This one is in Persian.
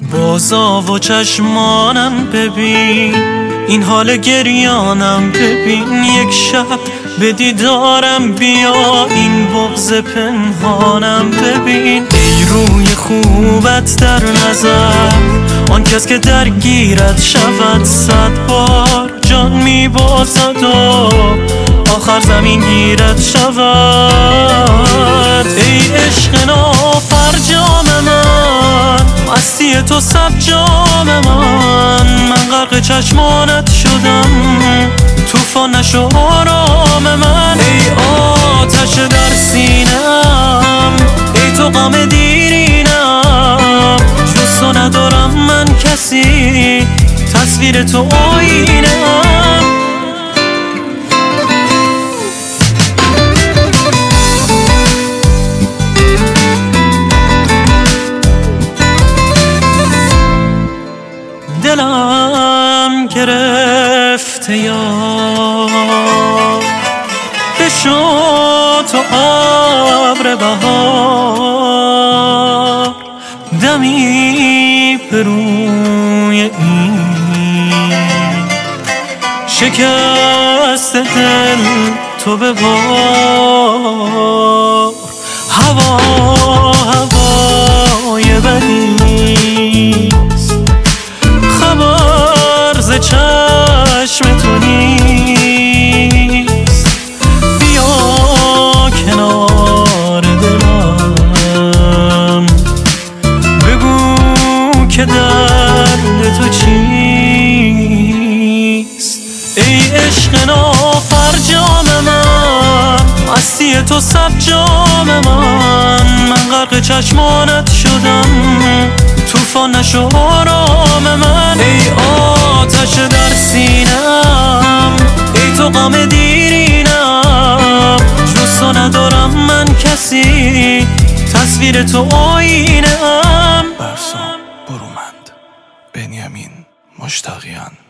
بازا و چشمانم ببین، این حال گریانم ببین. یک شب به دیدارم بیا، این بغض پنهانم ببین. ای روی خوبت در نظر، آن کس که درگیرت شود 100 بار جان میبازد و آخر زمین گیرت شود. ای عشق نافرجام من، مستی تو صد جام من غرق چشمانت شدم، طوفان نشو آرام من. ای آتش در سینم، ای تو غم دیرینم، جز تو ندارم من کسی، تصویر تو آینه‌ام. دلم گرفته یار، بشو تو ابر بهار، دمی به روی این شکست دل تو ببار. هوا هوای بدیست، خبر ز چشم تو نیست. بیا کنار دلم، بگو که درد تو چیست. ای عشق نافرجام من، مستی تو صد جام من غرق چشمانت شدم، طوفان نشو آرام من. ای آتش در سینم، ای تو غم دیرینم، جز تو ندارم من کسی، تصویر تو آینه‌ام. برسام برومند، بنیامین مشتاقیان.